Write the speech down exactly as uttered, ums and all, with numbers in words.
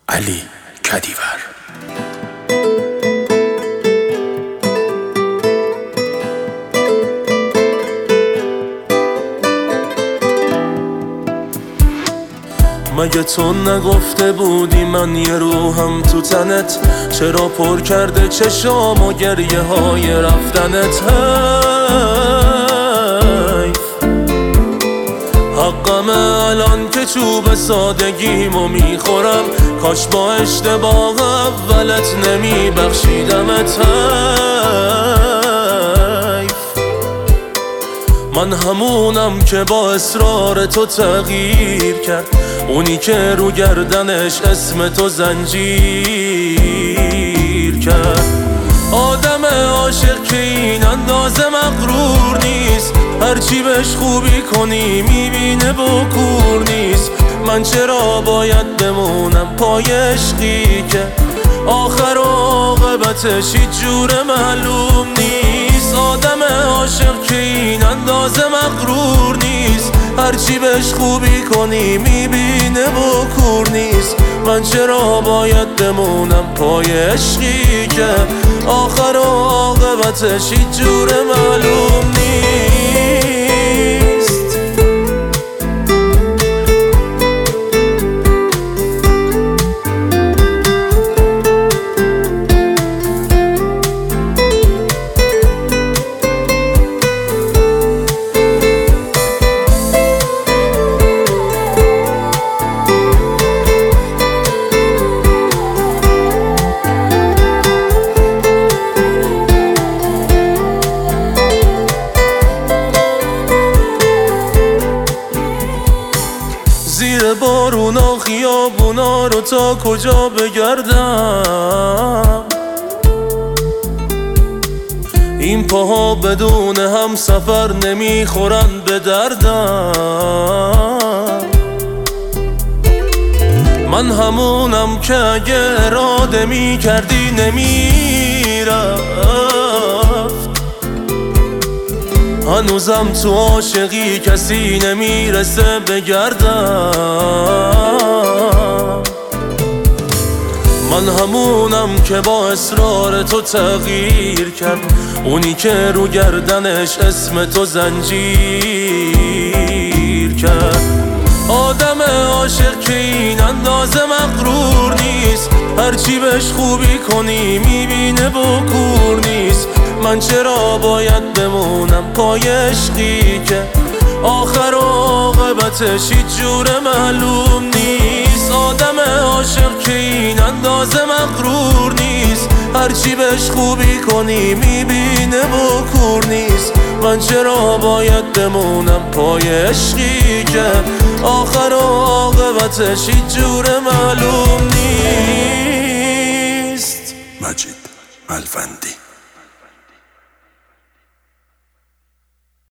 علی کدیور. مگه تو نگفته بودی من یه روحم تو تنت؟ چرا پر کرده چشام و گریه های رفتنت؟ حیف حقمه الان که چوب سادگیمو میخورم، کاش با اشتباه اولت نمیبخشیدمت. حیف من همونم که با اصرار تو تغییر کرد، اونی که رو گردنش اسم تو زنجیر کرد. آدم عاشق که این اندازه مغرور نیست، هرچی بهش خوبی کنی میبینه بکور نیست. من چرا باید بمونم پای عشقی که آخر و عاقبتش هیچ جور معلوم نیست؟ آدم عاشق که این اندازه مغرور نیست، هرچی بهش خوبی کنی میبینه بکور نیست. من چرا باید بمونم پای عشقی که آخر و عاقبتش هیچ جور معلوم نیست؟ زیر بارونا خیابونا رو تا کجا بگردم؟ این پاها بدون هم سفر نمیخورن به دردم. من همونم که اگه اراده میکردی نمیرفت. هنوزم تو عاشقی کسی نمیرسه بگردم. من همونم که با اصرار تو تغییر کرد، اونی که رو گردنش اسم تو زنجیر کرد. آدم عاشق که این اندازه مغرور نیست، هرچی بهش خوبی کنی میبینه بکور نیست. من چرا باید بمونم پای عشقی که آخر و عاقبتش هیچ جور معلوم نیست؟ آدم عاشق که این اندازه مغرور نیست، هرچی بهش خوبی کنی میبینه بکور نیست. من چرا باید بمونم پای عشقی که آخر و عاقبتش هیچ جور معلوم نیست؟ مجید الفندی.